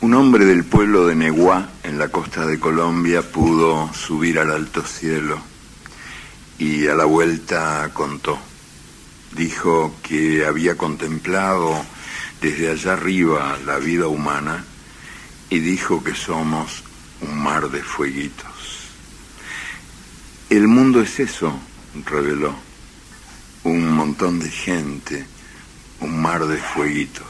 Un hombre del pueblo de Neguá, en la costa de Colombia, pudo subir al alto cielo y a la vuelta contó. Dijo que había contemplado desde allá arriba la vida humana y dijo que somos un mar de fueguitos. El mundo es eso, reveló, un montón de gente, un mar de fueguitos.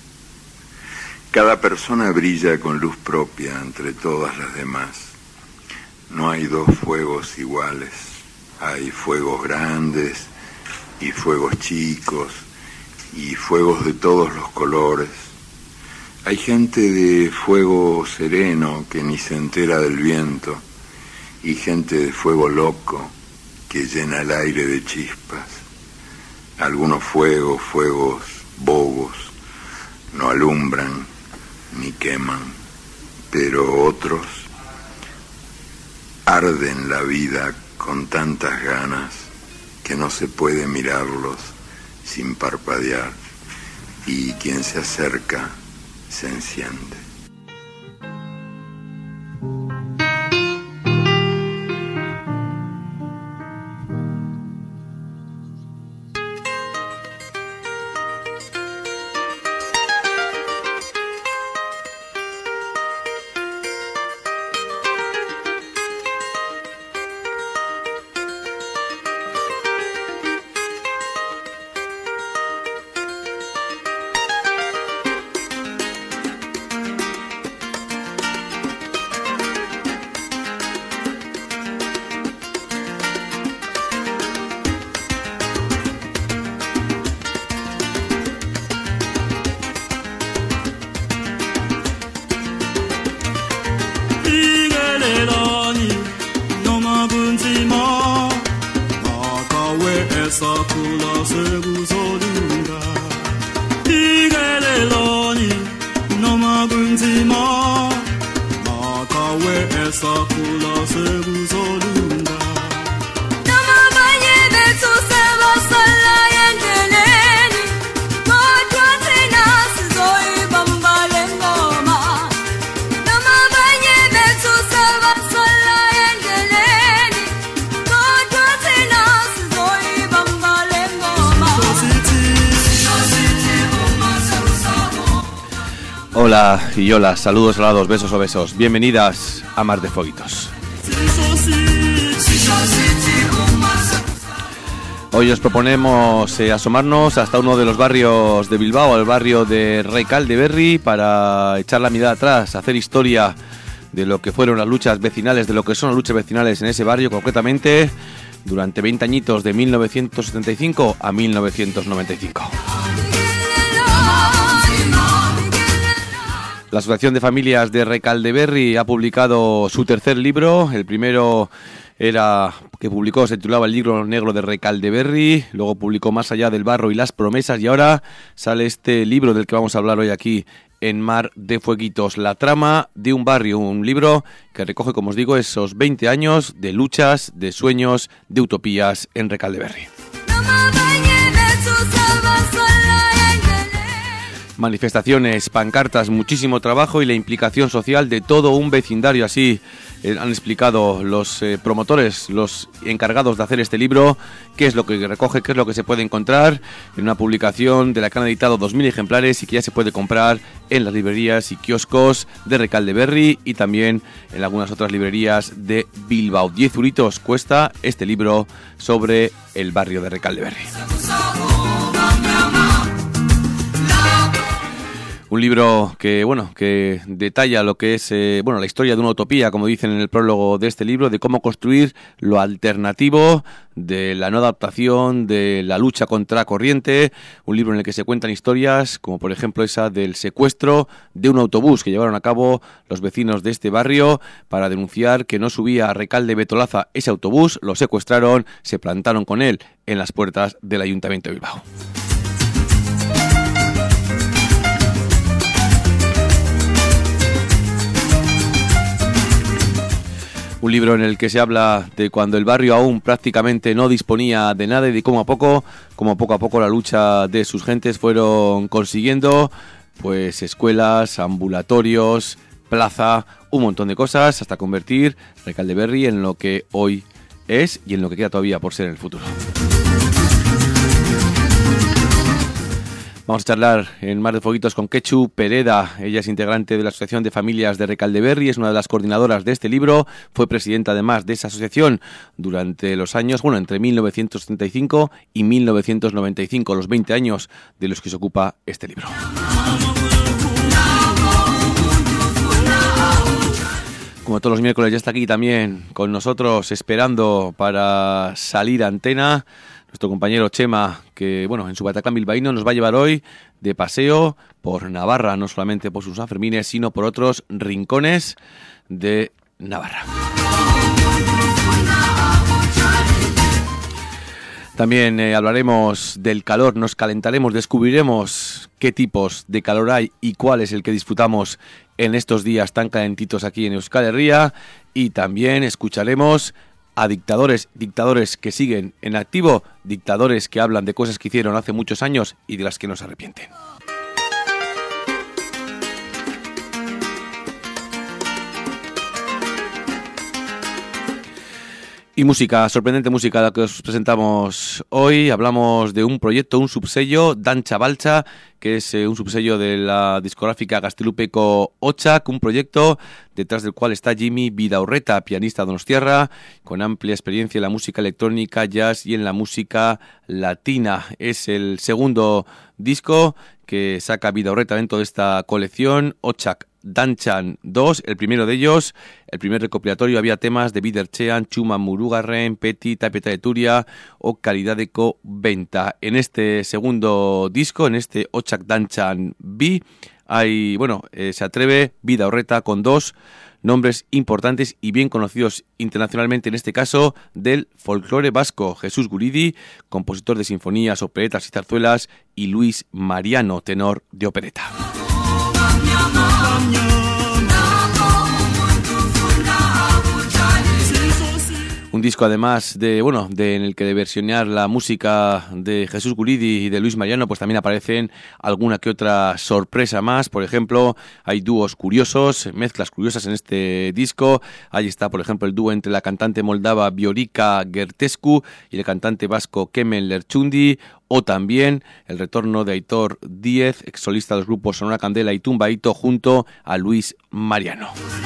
Cada persona brilla con luz propia entre todas las demás. No hay dos fuegos iguales. Hay fuegos grandes y fuegos chicos y fuegos de todos los colores. Hay gente de fuego sereno que ni se entera del viento y gente de fuego loco que llena el aire de chispas. Algunos fuegos bobos, no alumbran ni queman, pero otros arden la vida con tantas ganas que no se puede mirarlos sin parpadear, y quien se acerca se enciende. Hola y hola, saludos helados, besos o besos. Bienvenidas a Mar de Fueguitos. Hoy os proponemos asomarnos hasta uno de los barrios de Bilbao, el barrio de Recalde Berri, para echar la mirada atrás, hacer historia de lo que fueron las luchas vecinales, de lo que son las luchas vecinales en ese barrio, concretamente durante 20 añitos, de 1975 a 1995. La Asociación de Familias de Recalde Berri ha publicado su tercer libro. El primero que publicó se titulaba El libro negro de Recalde Berri, luego publicó Más allá del barro y las promesas, y ahora sale este libro del que vamos a hablar hoy aquí en Mar de Fueguitos, La trama de un barrio, un libro que recoge, como os digo, esos 20 años de luchas, de sueños, de utopías en Recalde Berri. Manifestaciones, pancartas, muchísimo trabajo y la implicación social de todo un vecindario. Así han explicado los promotores, los encargados de hacer este libro, qué es lo que recoge, qué es lo que se puede encontrar en una publicación de la que han editado 2.000 ejemplares y que ya se puede comprar en las librerías y kioscos de Recalde Berri y también en algunas otras librerías de Bilbao. 10 euritos cuesta este libro sobre el barrio de Recalde Berri. Un libro que detalla lo que es la historia de una utopía, como dicen en el prólogo de este libro, de cómo construir lo alternativo, de la no adaptación, de la lucha contra corriente. Un libro en el que se cuentan historias, como por ejemplo esa del secuestro de un autobús que llevaron a cabo los vecinos de este barrio para denunciar que no subía a Recalde Betolaza ese autobús. Lo secuestraron, se plantaron con él en las puertas del Ayuntamiento de Bilbao. Un libro en el que se habla de cuando el barrio aún prácticamente no disponía de nada y de cómo a poco a poco la lucha de sus gentes fueron consiguiendo pues escuelas, ambulatorios, plaza, un montón de cosas, hasta convertir Recaldeberri en lo que hoy es y en lo que queda todavía por ser en el futuro. Vamos a charlar en Mar de Foguitos con Quechu Pereda. Ella es integrante de la Asociación de Familias de Recaldeberri, es una de las coordinadoras de este libro, fue presidenta además de esa asociación durante los años, entre 1935 y 1995, los 20 años de los que se ocupa este libro. Como todos los miércoles ya está aquí también con nosotros esperando para salir a antena nuestro compañero Chema, que en su Bataclan bilbaíno nos va a llevar hoy de paseo por Navarra, no solamente por sus Sanfermines, sino por otros rincones de Navarra. También hablaremos del calor, nos calentaremos, descubriremos qué tipos de calor hay y cuál es el que disfrutamos en estos días tan calentitos aquí en Euskal Herria, y también escucharemos a dictadores que siguen en activo, dictadores que hablan de cosas que hicieron hace muchos años y de las que no se arrepienten. Y música, sorprendente música la que os presentamos hoy. Hablamos de un proyecto, un subsello, Dantza Baltza, que es un subsello de la discográfica Gaztelupeko Otsak, un proyecto detrás del cual está Jimmy Bidaurreta, pianista donostiarra, con amplia experiencia en la música electrónica, jazz y en la música latina. Es el segundo disco que saca Bidaurreta dentro de esta colección, Otsak Dantzan 2, el primero de ellos, el primer recopilatorio, había temas de Bidertzean, Txuma Murugarren, Peti, Tapeta de Turia o Calidadeko Venta. En este segundo disco, en este Otsak Dantzan B, hay, se atreve Bidaurreta con dos nombres importantes y bien conocidos internacionalmente, en este caso del folclore vasco: Jesús Guridi, compositor de sinfonías, operetas y zarzuelas, y Luis Mariano, tenor de opereta. Un disco además en el que de versionear la música de Jesús Guridi y de Luis Mariano, pues también aparecen alguna que otra sorpresa más. Por ejemplo, hay dúos curiosos, mezclas curiosas en este disco. Ahí está, por ejemplo, el dúo entre la cantante moldava Viorica Gertescu y el cantante vasco Kemen Lerchundi, o también el retorno de Aitor Díez, ex solista de los grupos Sonora Candela y Tumbaito, junto a Luis Mariano.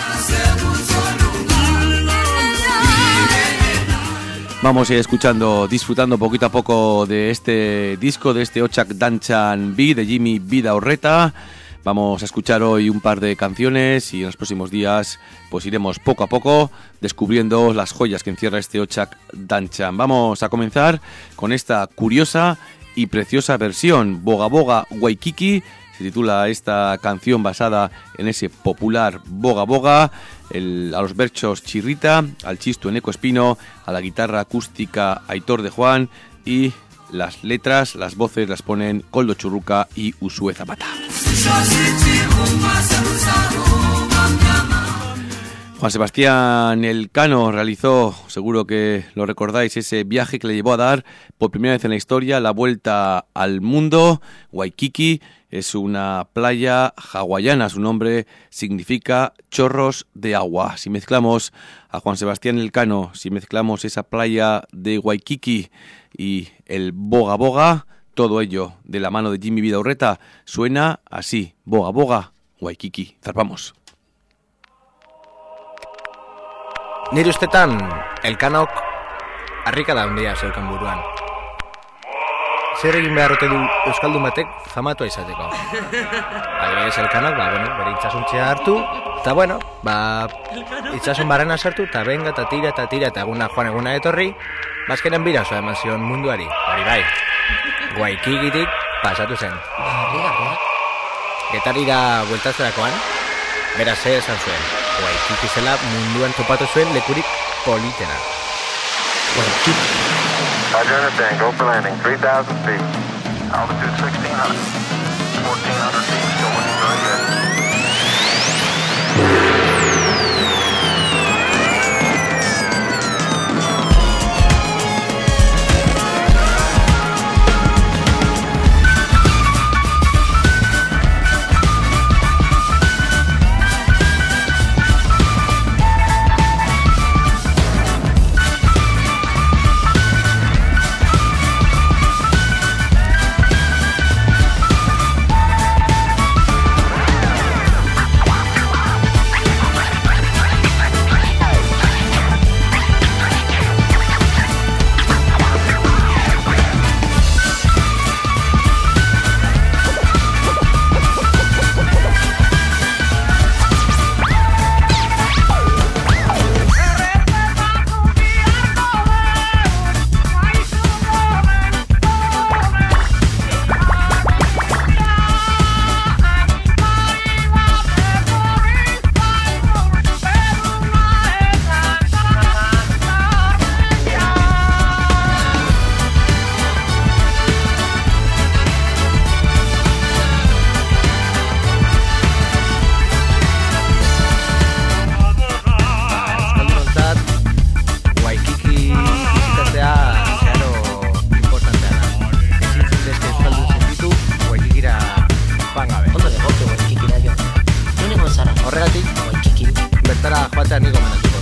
Vamos a ir escuchando, disfrutando poquito a poco de este disco, de este Otsak Dantzan B de Jimmy Bidaurreta. Vamos a escuchar hoy un par de canciones y en los próximos días pues iremos poco a poco descubriendo las joyas que encierra este Otsak Dantzan. Vamos a comenzar con esta curiosa y preciosa versión, Boga Boga Waikiki. Se titula esta canción basada en ese popular Boga Boga, a los versos Chirrita, al chisto Eneco Espino, a la guitarra acústica Aitor de Juan, y las letras, las voces las ponen Koldo Churruca y Usue Zapata. Juan Sebastián Elcano realizó, seguro que lo recordáis, ese viaje que le llevó a dar por primera vez en la historia la vuelta al mundo. Waikiki es una playa hawaiana, su nombre significa chorros de agua. Si mezclamos a Juan Sebastián Elcano, si mezclamos esa playa de Waikiki y el Boga Boga, todo ello de la mano de Jimmy Bidaurreta, suena así: Boga Boga Waikiki. Zarpamos. Nire ustetan, Elkanok harrikada handia zeukan buruan. Zer egin behar ote du euskaldun batek famatua izateko? Adibidez, Elkanok, bere itxasuntzea hartu, eta itxasun barrena sartu, eta benga, eta tira, eta eguna joan eguna etorri, bazkenen bira osoa eman zion munduari. Hori bai, Waikikitik pasatu zen. Getarira bueltatzerakoan, beraz esan zuen, Waikiki zela munduan topatu zuen lekurik politena. Waikiki. Roger, understand. Go for landing. 3,000 feet. Altitude 1,600. 1,400 feet. Still winning very good. horregatik, bertara joatea nik gomendatuko.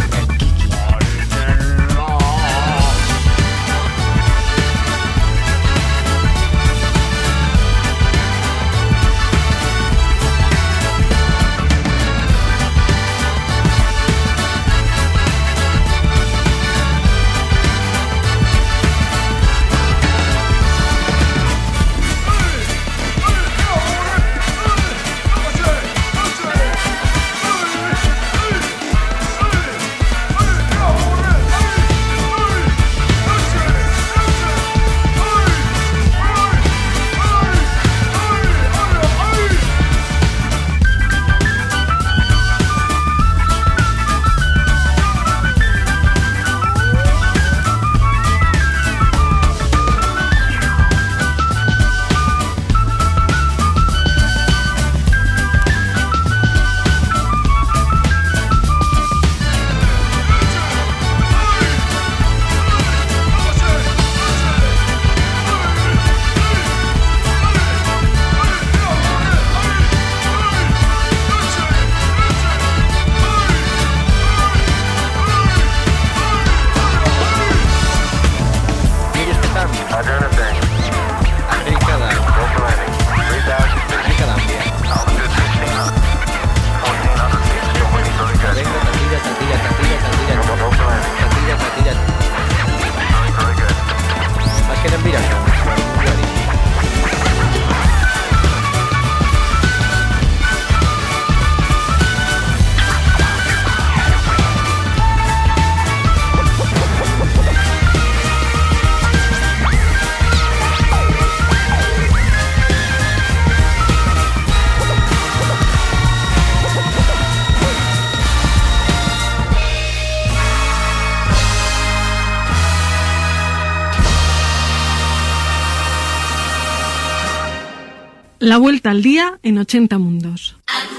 La vuelta al día en 80 mundos.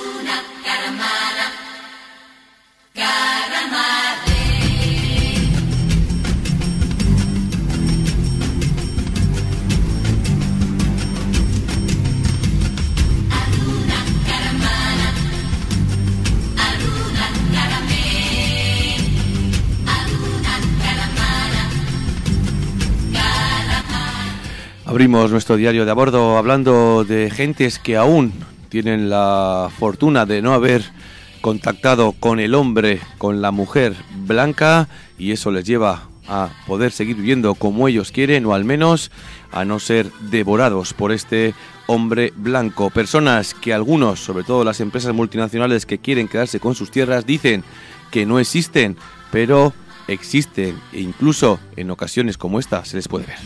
Abrimos nuestro diario de a bordo hablando de gentes que aún tienen la fortuna de no haber contactado con el hombre, con la mujer blanca, y eso les lleva a poder seguir viviendo como ellos quieren, o al menos a no ser devorados por este hombre blanco. Personas que algunos, sobre todo las empresas multinacionales que quieren quedarse con sus tierras, dicen que no existen, pero existen, e incluso en ocasiones como esta se les puede ver.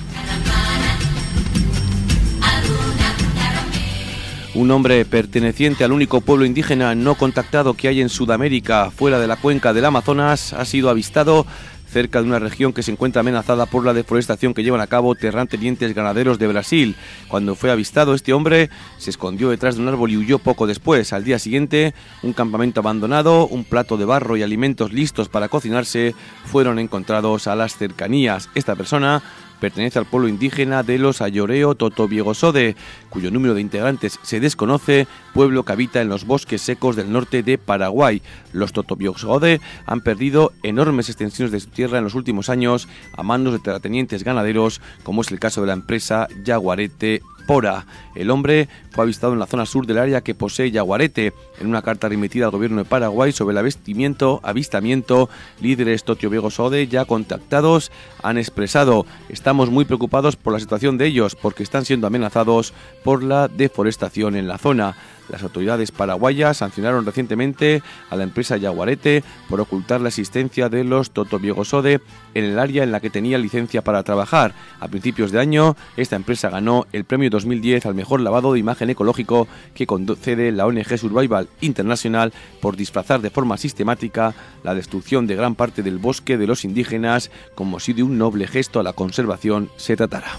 Un hombre perteneciente al único pueblo indígena no contactado que hay en Sudamérica, fuera de la cuenca del Amazonas, ha sido avistado cerca de una región que se encuentra amenazada por la deforestación que llevan a cabo terratenientes ganaderos de Brasil. Cuando fue avistado, este hombre se escondió detrás de un árbol y huyó poco después. Al día siguiente, un campamento abandonado, un plato de barro y alimentos listos para cocinarse fueron encontrados a las cercanías. Esta persona pertenece al pueblo indígena de los Ayoreo Totobiegosode, cuyo número de integrantes se desconoce, pueblo que habita en los bosques secos del norte de Paraguay. Los Totobiegosode han perdido enormes extensiones de su tierra en los últimos años a manos de terratenientes ganaderos, como es el caso de la empresa Yaguarete Pora. El hombre fue avistado en la zona sur del área que posee Yaguarete. En una carta remitida al gobierno de Paraguay sobre el avistamiento, líderes Totobiegosode ya contactados han expresado: estamos muy preocupados por la situación de ellos porque están siendo amenazados por la deforestación en la zona. Las autoridades paraguayas sancionaron recientemente a la empresa Yaguarete por ocultar la existencia de los Totobiegosode en el área en la que tenía licencia para trabajar. A principios de año, esta empresa ganó el premio 2010 al mejor lavado de imagen ecológico que concede la ONG Survival International por disfrazar de forma sistemática la destrucción de gran parte del bosque de los indígenas, como si de un noble gesto a la conservación se tratara.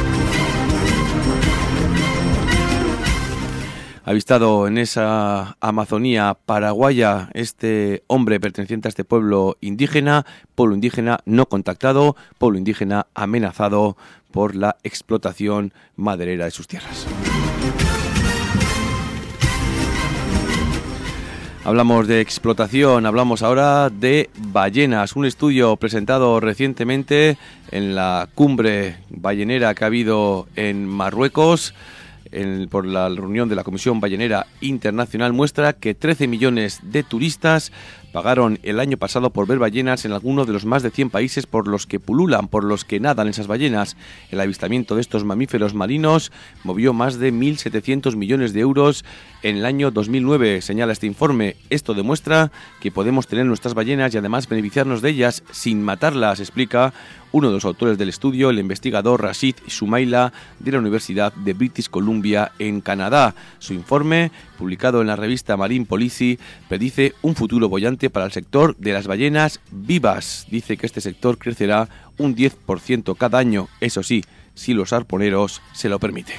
Avistado en esa Amazonía paraguaya este hombre perteneciente a este pueblo indígena no contactado, pueblo indígena amenazado por la explotación maderera de sus tierras. Hablamos de explotación, hablamos ahora de ballenas. Un estudio presentado recientemente en la cumbre ballenera que ha habido en Marruecos por la reunión de la Comisión Ballenera Internacional muestra que 13 millones de turistas pagaron el año pasado por ver ballenas en alguno de los más de 100 países por los que pululan, por los que nadan esas ballenas. El avistamiento de estos mamíferos marinos movió más de 1.700 millones de euros en el año 2009, señala este informe. Esto demuestra que podemos tener nuestras ballenas y además beneficiarnos de ellas sin matarlas, explica uno de los autores del estudio, el investigador Rashid Soumaila de la Universidad de British Columbia en Canadá. Su informe, publicado en la revista Marine Policy, predice un futuro bollante para el sector de las ballenas vivas. Dice que este sector crecerá un 10% cada año, eso sí, si los arponeros se lo permiten.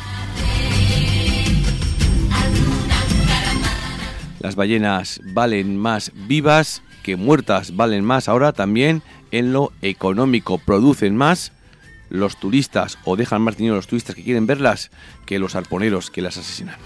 Las ballenas valen más vivas que muertas, valen más ahora también en lo económico, producen más los turistas o dejan más dinero los turistas que quieren verlas que los arponeros que las asesinan.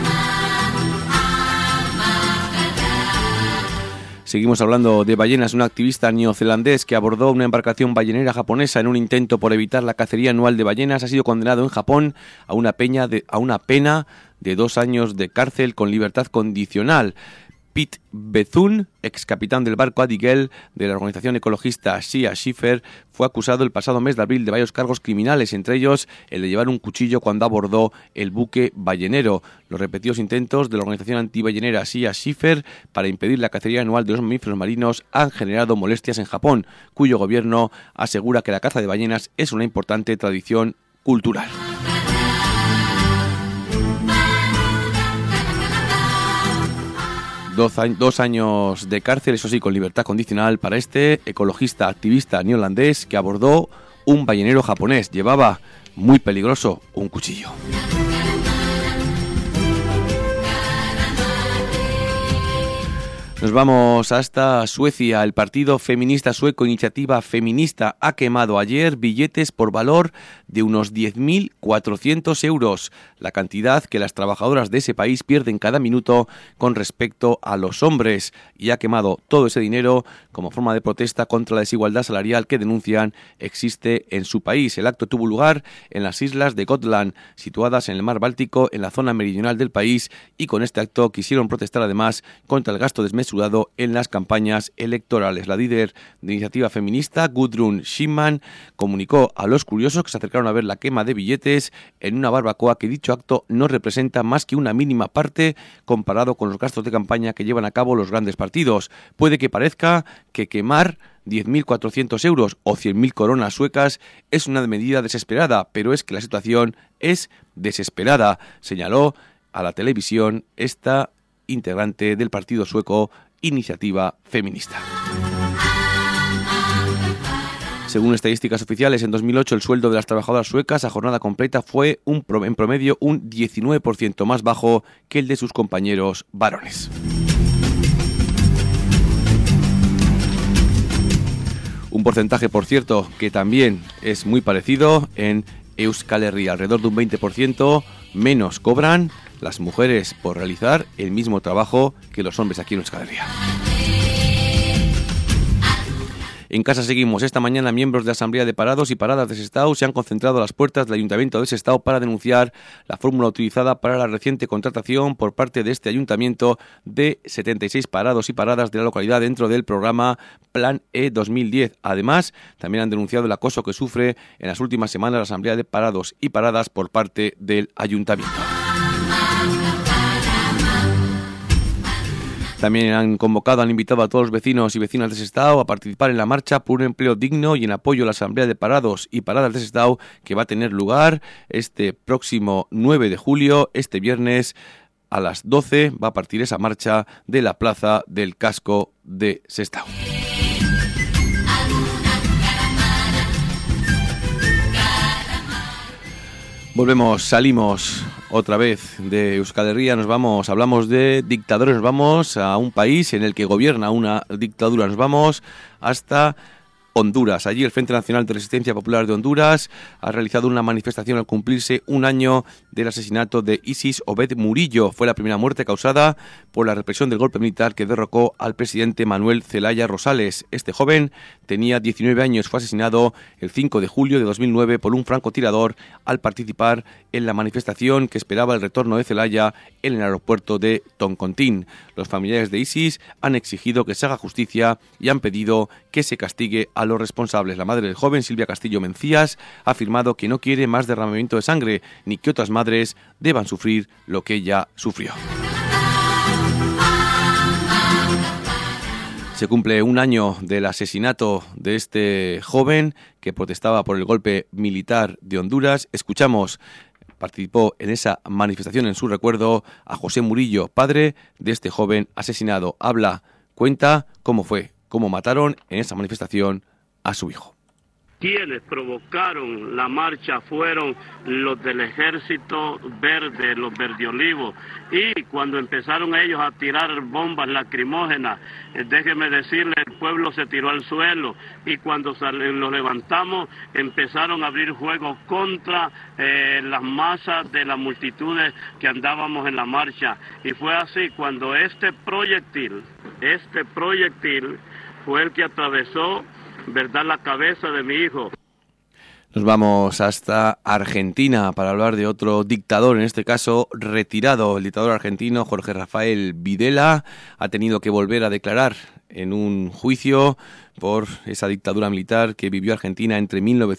Seguimos hablando de ballenas. Un activista neozelandés que abordó una embarcación ballenera japonesa en un intento por evitar la cacería anual de ballenas ha sido condenado en Japón a una pena de 2 años de cárcel con libertad condicional. Pete Bethune, ex capitán del barco Adigel de la organización ecologista Sea Shepherd, fue acusado el pasado mes de abril de varios cargos criminales, entre ellos el de llevar un cuchillo cuando abordó el buque ballenero. Los repetidos intentos de la organización antiballenera Sea Shepherd para impedir la cacería anual de los mamíferos marinos han generado molestias en Japón, cuyo gobierno asegura que la caza de ballenas es una importante tradición cultural. 2 años de cárcel, eso sí, con libertad condicional para este ecologista activista neozelandés que abordó un ballenero japonés. Llevaba, muy peligroso, un cuchillo. Nos vamos hasta Suecia. El partido feminista sueco Iniciativa Feminista ha quemado ayer billetes por valor de unos 10.400 euros, la cantidad que las trabajadoras de ese país pierden cada minuto con respecto a los hombres, y ha quemado todo ese dinero como forma de protesta contra la desigualdad salarial que denuncian existe en su país. El acto tuvo lugar en las islas de Gotland, situadas en el mar Báltico, en la zona meridional del país, y con este acto quisieron protestar además contra el gasto desmesurado en las campañas electorales. La líder de Iniciativa Feminista, Gudrun Schyman, comunicó a los curiosos que se acercaron a ver la quema de billetes en una barbacoa que dicho acto no representa más que una mínima parte comparado con los gastos de campaña que llevan a cabo los grandes partidos. Puede que parezca que quemar 10.400 euros o 100.000 coronas suecas es una medida desesperada, pero es que la situación es desesperada, señaló a la televisión esta integrante del partido sueco Iniciativa Feminista. Según estadísticas oficiales, en 2008 el sueldo de las trabajadoras suecas a jornada completa fue en promedio un 19% más bajo que el de sus compañeros varones. Un porcentaje, por cierto, que también es muy parecido en Euskal Herria. Alrededor de un 20% menos cobran las mujeres por realizar el mismo trabajo que los hombres aquí en Euskal Herria. En casa seguimos. Esta mañana miembros de la Asamblea de Parados y Paradas de Sestao se han concentrado a las puertas del Ayuntamiento de Sestao para denunciar la fórmula utilizada para la reciente contratación por parte de este ayuntamiento de 76 parados y paradas de la localidad dentro del programa Plan E 2010. Además, también han denunciado el acoso que sufre en las últimas semanas la Asamblea de Parados y Paradas por parte del ayuntamiento. También han invitado a todos los vecinos y vecinas de Sestao a participar en la marcha por un empleo digno y en apoyo a la Asamblea de Parados y Paradas de Sestao, que va a tener lugar este próximo 9 de julio, este viernes a las 12, va a partir esa marcha de la plaza del casco de Sestao. Salimos otra vez de Euskal Herria, hablamos de dictadores, nos vamos a un país en el que gobierna una dictadura, nos vamos hasta Honduras. Allí el Frente Nacional de Resistencia Popular de Honduras ha realizado una manifestación al cumplirse un año del asesinato de Isis Obed Murillo. Fue la primera muerte causada por la represión del golpe militar que derrocó al presidente Manuel Zelaya Rosales. Este joven tenía 19 años, fue asesinado el 5 de julio de 2009 por un francotirador al participar en la manifestación que esperaba el retorno de Zelaya en el aeropuerto de Toncontín. Los familiares de Isis han exigido que se haga justicia y han pedido que se castigue a los responsables. La madre del joven, Silvia Castillo Mencías, ha afirmado que no quiere más derramamiento de sangre ni que otras madres deban sufrir lo que ella sufrió. Se cumple un año del asesinato de este joven que protestaba por el golpe militar de Honduras. Escuchamos, participó en esa manifestación en su recuerdo a José Murillo, padre de este joven asesinado. Cuenta cómo fue, cómo mataron en esa manifestación a su hijo. Quienes provocaron la marcha fueron los del Ejército Verde, los verdeolivos, y cuando empezaron ellos a tirar bombas lacrimógenas, déjeme decirle, el pueblo se tiró al suelo, y cuando nos levantamos empezaron a abrir fuego contra las masas de las multitudes que andábamos en la marcha, y fue así cuando este proyectil fue el que atravesó, ¿verdad?, la cabeza de mi hijo. Nos vamos hasta Argentina para hablar de otro dictador, en este caso retirado. El dictador argentino Jorge Rafael Videla ha tenido que volver a declarar en un juicio por esa dictadura militar que vivió Argentina entre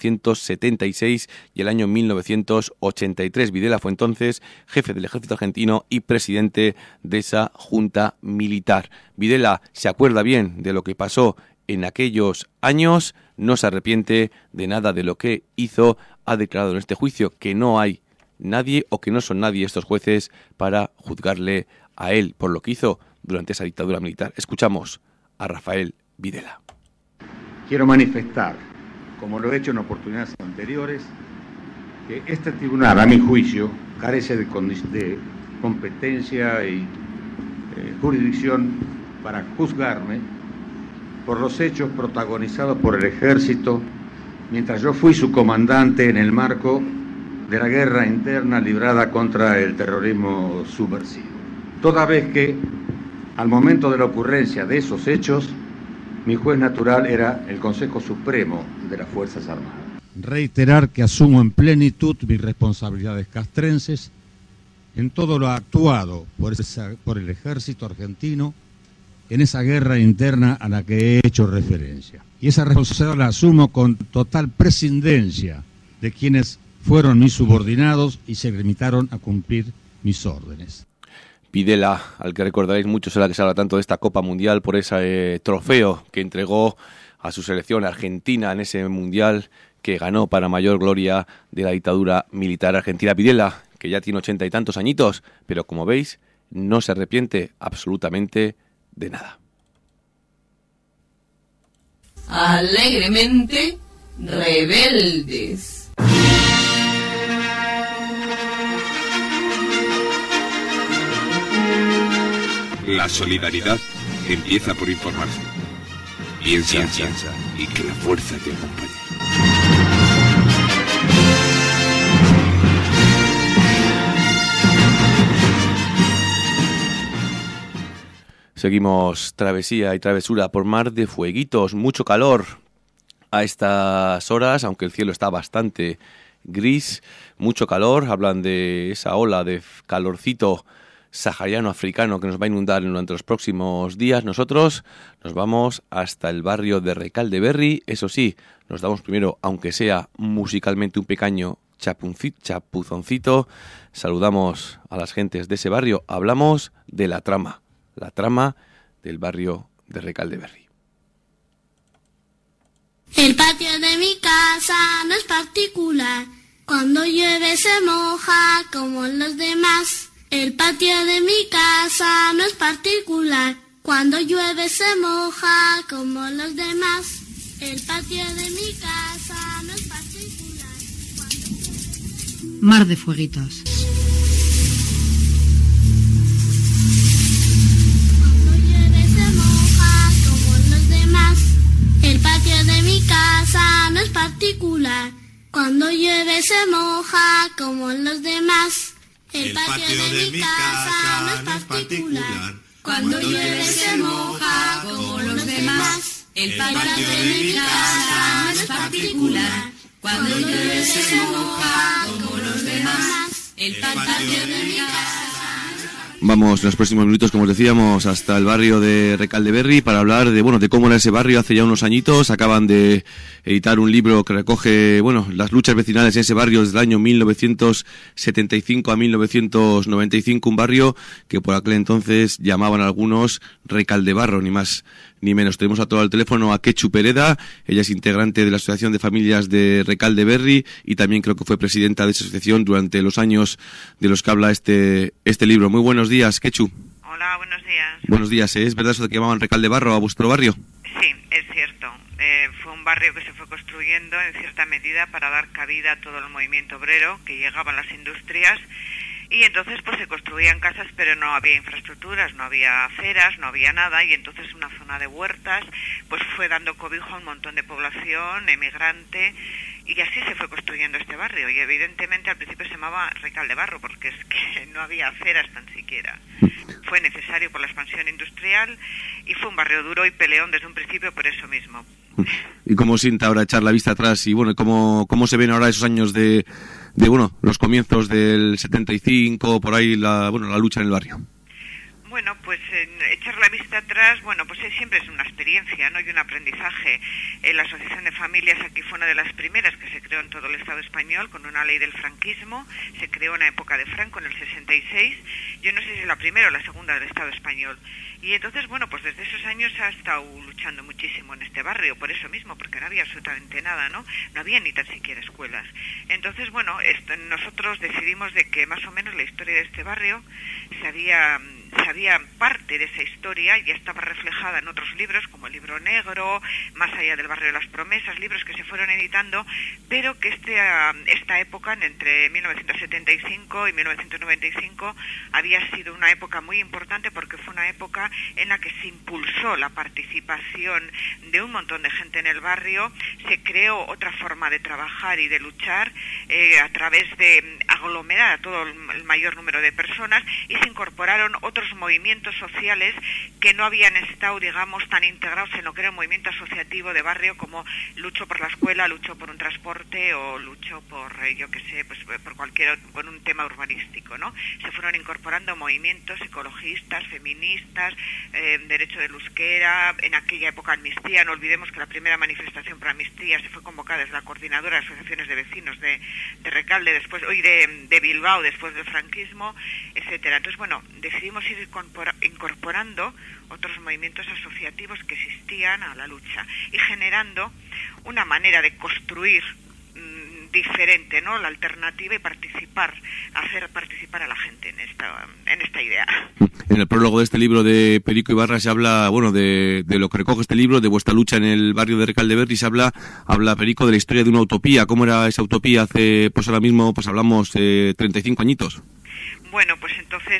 1976 y el año 1983. Videla fue entonces jefe del ejército argentino y presidente de esa junta militar. Videla se acuerda bien de lo que pasó en aquellos años, no se arrepiente de nada de lo que hizo, ha declarado en este juicio que no hay nadie o que no son nadie estos jueces para juzgarle a él por lo que hizo durante esa dictadura militar. Escuchamos a Rafael Videla. Quiero manifestar, como lo he hecho en oportunidades anteriores, que este tribunal, a mi juicio, carece de competencia y jurisdicción para juzgarme por los hechos protagonizados por el ejército mientras yo fui su comandante en el marco de la guerra interna librada contra el terrorismo subversivo. Toda vez que, al momento de la ocurrencia de esos hechos, mi juez natural era el Consejo Supremo de las Fuerzas Armadas. Reiterar que asumo en plenitud mis responsabilidades castrenses en todo lo actuado por el ejército argentino en esa guerra interna a la que he hecho referencia. Y esa responsabilidad la asumo con total prescindencia de quienes fueron mis subordinados y se limitaron a cumplir mis órdenes. Videla, al que recordaréis mucho, será que se habla tanto de esta Copa Mundial por ese trofeo que entregó a su selección argentina en ese Mundial que ganó para mayor gloria de la dictadura militar argentina. Videla, que ya tiene 80 y tantos añitos, pero como veis, no se arrepiente absolutamente de nada. Alegremente rebeldes. La solidaridad empieza por informarse. Piensa y que la fuerza te acompañe. Seguimos travesía y travesura por mar de fueguitos, mucho calor a estas horas, aunque el cielo está bastante gris, mucho calor. Hablan de esa ola de calorcito sahariano africano que nos va a inundar durante los próximos días. Nosotros nos vamos hasta el barrio de Recalde Berry. Eso sí, nos damos primero, aunque sea musicalmente, un pequeño chapuzoncito. Saludamos a las gentes de ese barrio. Hablamos de la trama del barrio de Recalde Berry. El patio de mi casa no es particular. Cuando llueve se moja como los demás. El patio de mi casa no es particular. Cuando llueve se moja como los demás. El patio de mi casa no es particular. Mar de fueguitos. Cuando llueve se moja como los demás. El patio de mi casa Cuando llueve se moja como los demás. El patio de mi casa no es particular. Cuando llueve se moja como los demás. El patio de mi casa no es particular. Cuando llueve se moja como los demás. El patio de mi casa. Vamos en los próximos minutos, como os decíamos, hasta el barrio de Recaldeberri para hablar de cómo era ese barrio hace ya unos añitos. Acaban de editar un libro que recoge, las luchas vecinales en ese barrio desde el año 1975 a 1995, un barrio que por aquel entonces llamaban algunos Recaldebarro, ni más ni menos. Tenemos a todo el teléfono a Quechu Pereda, ella es integrante de la Asociación de Familias de Recaldeberri y también creo que fue presidenta de esa asociación durante los años de los que habla este libro. Muy buenos días, Quechu. Hola, buenos días. Buenos días, ¿es verdad eso de que llamaban Recaldebarro a vuestro barrio? Sí, es cierto. Fue un barrio que se fue construyendo en cierta medida para dar cabida a todo el movimiento obrero, que llegaban las industrias. Y entonces pues se construían casas, pero no había infraestructuras, no había aceras, no había nada, y entonces una zona de huertas pues fue dando cobijo a un montón de población emigrante, y así se fue construyendo este barrio. Y evidentemente al principio se llamaba Recaldebarro porque es que no había aceras tan siquiera. Fue necesario por la expansión industrial y fue un barrio duro y peleón desde un principio por eso mismo. ¿Y cómo sienta ahora echar la vista atrás y cómo se ven ahora esos años de los comienzos del 75, por ahí la lucha en el barrio? Bueno, pues echar la vista atrás, pues siempre es una experiencia, ¿no? Y un aprendizaje. La Asociación de Familias aquí fue una de las primeras que se creó en todo el Estado español con una ley del franquismo. Se creó en la época de Franco, en el 66. Yo no sé si es la primera o la segunda del Estado español. Y entonces, pues desde esos años ha estado luchando muchísimo en este barrio, por eso mismo, porque no había absolutamente nada, ¿no? No había ni tan siquiera escuelas. Entonces, nosotros decidimos de que más o menos la historia de este barrio sabía parte de esa historia, ya estaba reflejada en otros libros como el Libro Negro, Más allá del barrio de las promesas, libros que se fueron editando, pero que esta época, entre 1975 y 1995, había sido una época muy importante porque fue una época en la que se impulsó la participación de un montón de gente en el barrio, se creó otra forma de trabajar y de luchar a través de aglomerar a todo el mayor número de personas, y se incorporaron otros movimientos sociales que no habían estado, tan integrados en lo que era el movimiento asociativo de barrio, como lucho por la escuela, lucho por un transporte o lucho por, por un tema urbanístico, ¿no? Se fueron incorporando movimientos ecologistas, feministas, derecho del euskera, en aquella época amnistía. No olvidemos que la primera manifestación por amnistía se fue convocada desde la Coordinadora de Asociaciones de Vecinos de Recalde, de Bilbao, después del franquismo, etcétera. Entonces, decidimos ir incorporando otros movimientos asociativos que existían a la lucha y generando una manera de construir diferente, ¿no? La alternativa, y hacer participar a la gente en esta idea. En el prólogo de este libro de Perico Ibarra se habla, de lo que recoge este libro, de vuestra lucha en el barrio de Recaldeberri. Se habla Perico de la historia de una utopía. ¿Cómo era esa utopía hace, ahora mismo, hablamos 35 añitos? Pues entonces,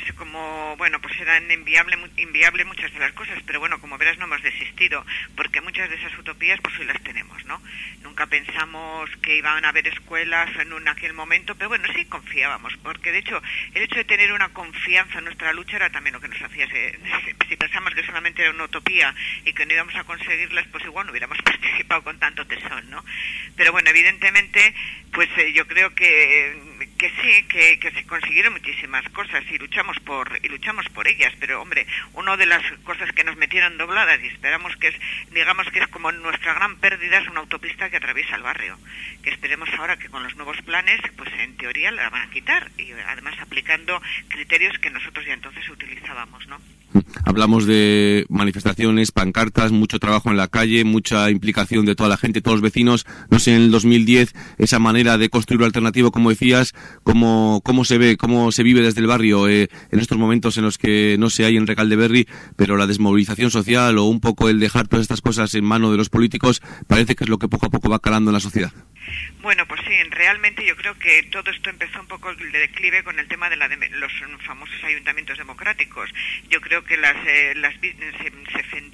eran inviable muchas de las cosas, pero como verás no hemos desistido, porque muchas de esas utopías hoy las tenemos, ¿no? Nunca pensamos que iban a haber escuelas en aquel momento, pero sí confiábamos, porque de hecho el hecho de tener una confianza en nuestra lucha era también lo que nos hacía, si pensamos que solamente era una utopía y que no íbamos a conseguirlas, igual no hubiéramos participado con tanto tesón, ¿no? Pero evidentemente, yo creo que sí, que se consiguieron muchísimas cosas y luchamos por ellas, pero una de las cosas que nos metieron dobladas, y esperamos que es como nuestra gran pérdida, es una autopista que atraviesa el barrio, que esperemos ahora que con los nuevos planes en teoría la van a quitar, y además aplicando criterios que nosotros ya entonces utilizábamos, ¿no? Hablamos de manifestaciones, pancartas, mucho trabajo en la calle, mucha implicación de toda la gente, todos los vecinos. No sé, en el 2010, esa manera de construir lo alternativo, como decías, cómo se ve, cómo se vive desde el barrio en estos momentos en los que no se hay en Recaldeberri, pero la desmovilización social o un poco el dejar todas estas cosas en manos de los políticos parece que es lo que poco a poco va calando en la sociedad. Sí, realmente yo creo que todo esto empezó un poco el declive con el tema de los famosos ayuntamientos democráticos. Yo creo que se centró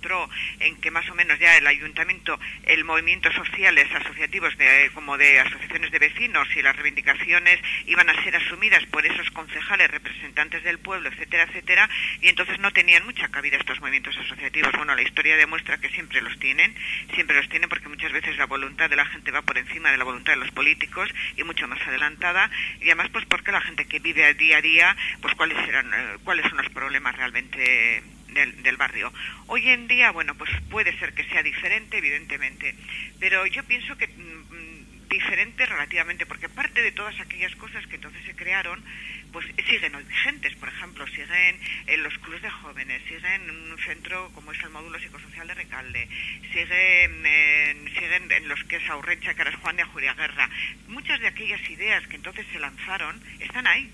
centró en que más o menos ya el ayuntamiento, el movimiento sociales, asociativos, como de asociaciones de vecinos, y las reivindicaciones iban a ser asumidas por esos concejales, representantes del pueblo, etcétera, etcétera, y entonces no tenían mucha cabida estos movimientos asociativos. Bueno, la historia demuestra que siempre los tienen porque muchas veces la voluntad de la gente va por encima de la voluntad de los políticos y mucho más adelantada, y además pues porque la gente que vive día a día, pues cuáles son los problemas realmente del barrio. Hoy en día, bueno, pues puede ser que sea diferente, evidentemente, pero yo pienso que diferente relativamente, porque parte de todas aquellas cosas que entonces se crearon, pues siguen hoy vigentes. Por ejemplo, siguen en los clubes de jóvenes, siguen en un centro como es el módulo psicosocial de Recalde, siguen en los que es Aurrecha, que ahora es Juan de Ajuriaguerra. Muchas de aquellas ideas que entonces se lanzaron están ahí,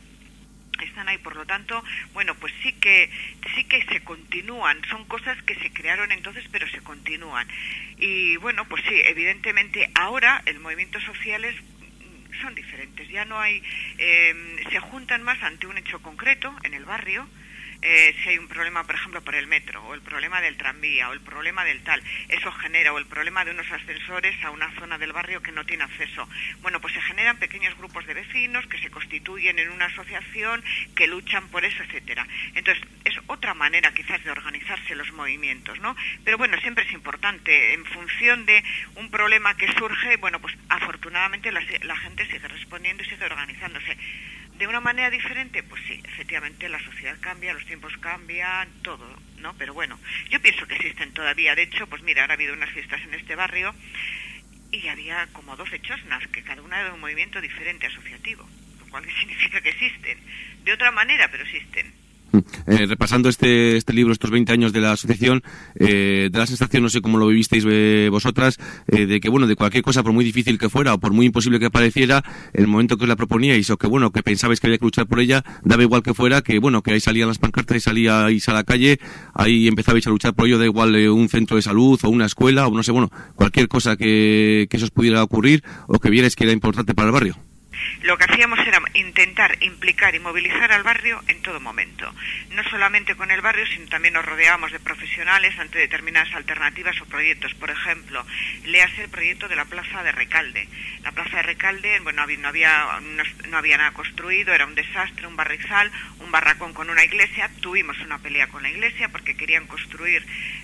por lo tanto, bueno, pues sí que se continúan, son cosas que se crearon entonces, pero se continúan. Y bueno, pues sí, evidentemente ahora el movimientos sociales son diferentes, ya no hay, se juntan más ante un hecho concreto en el barrio. Si hay un problema, por ejemplo, por el metro, o el problema del tranvía, o el problema del tal, eso genera, o el problema de unos ascensores a una zona del barrio que no tiene acceso. Bueno, pues se generan pequeños grupos de vecinos que se constituyen en una asociación, que luchan por eso, etcétera. Entonces, es otra manera quizás de organizarse los movimientos, ¿no? Pero bueno, siempre es importante, en función de un problema que surge, bueno, pues afortunadamente la gente sigue respondiendo y sigue organizándose. De una manera diferente, pues sí, efectivamente la sociedad cambia, los tiempos cambian, todo, ¿no? Pero bueno, yo pienso que existen todavía. De hecho, pues mira, ahora ha habido unas fiestas en este barrio y había como 12 chosnas, que cada una era de un movimiento diferente asociativo, lo cual significa que existen. De otra manera, pero existen. Repasando este libro, estos 20 años de la asociación, da la sensación, no sé cómo lo vivisteis vosotras, de que, bueno, de cualquier cosa, por muy difícil que fuera o por muy imposible que pareciera, el momento que os la proponíais o que, bueno, que pensabais que había que luchar por ella, daba igual que fuera, que, bueno, que ahí salían las pancartas y salíais a la calle, ahí empezabais a luchar por ello, da igual un centro de salud o una escuela o no sé, bueno, cualquier cosa que se os pudiera ocurrir o que vierais que era importante para el barrio. Lo que hacíamos era intentar implicar y movilizar al barrio en todo momento. No solamente con el barrio, sino también nos rodeábamos de profesionales ante determinadas alternativas o proyectos. Por ejemplo, léase el proyecto de la Plaza de Recalde. La Plaza de Recalde, bueno, no había nada construido, era un desastre, un barrizal, un barracón con una iglesia. Tuvimos una pelea con la iglesia porque querían construir